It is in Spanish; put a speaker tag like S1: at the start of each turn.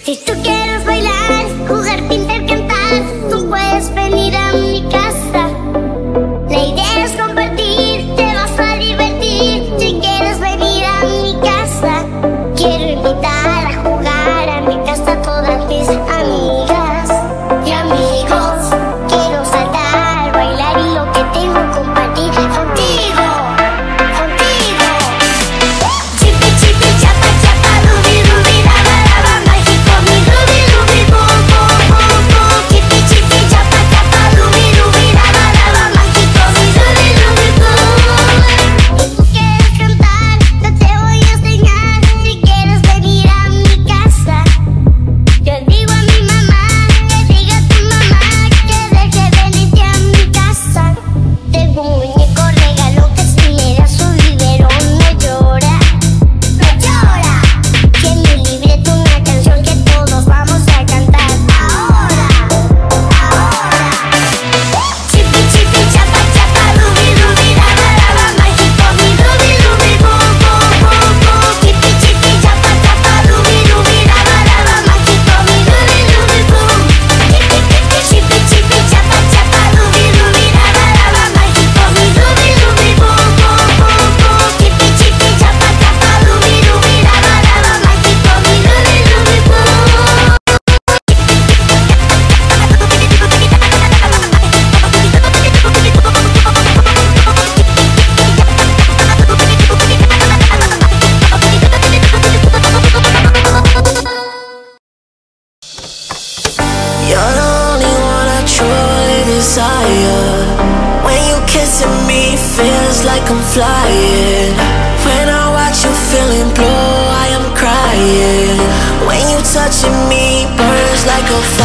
S1: Si tú quieres bailar, jugar, pintar, cantar, tú puedes venir a mi casa. La idea es compartir, te vas a divertir. Si quieres venir a mi casa, quiero invitar a jugar a mi casa a todas mis amigas y amigos. Quiero saltar, bailar y lo que tengo compartir contigo, contigo. Chipi, chipi, chapa, chapa, rubi, rubi, raba, raba, mágico, mi rubi, rubi, boom, boom, boom, boom. Chipi, chipi, chapa, chapa, rubi, rubi, raba, raba, mágico, mi rubi, rubi, boom. Si tú quieres cantar, yo te voy a enseñar. Si quieres venir a mi casa, yo digo a mi mamá, que diga a tu mamá, que deje venirte a mi casa. Tengo un muñeco regalo que si le das su biberón no llora, no llora. Tiene un libreto, una canción que todos vamos a cantar ahora, ahora. Chipi, chipi, chapa, chapa, rubi, rubi, raba, raba, mágico, mi rubi, rubi, boom, boom, boom, boom. Chipi, chipi, chapa, chapa, rubi, rubi, raba, raba, mágico, mi rubi, rubi, boom. Chipi, chipi, chapa, chapa, rubi, rubi, raba, raba, mágico, mi rubi, rubi, boom, boom, boom, boom. Chipi, chipi, chapa, chapa, rubi, rubi, raba, raba, mágico, mi rubi, rubi, boom.
S2: You're the only one I truly desire. When you kissing me, feels like I'm flying. When I watch you feeling blue, I am crying. When you touching me, burns like a fire.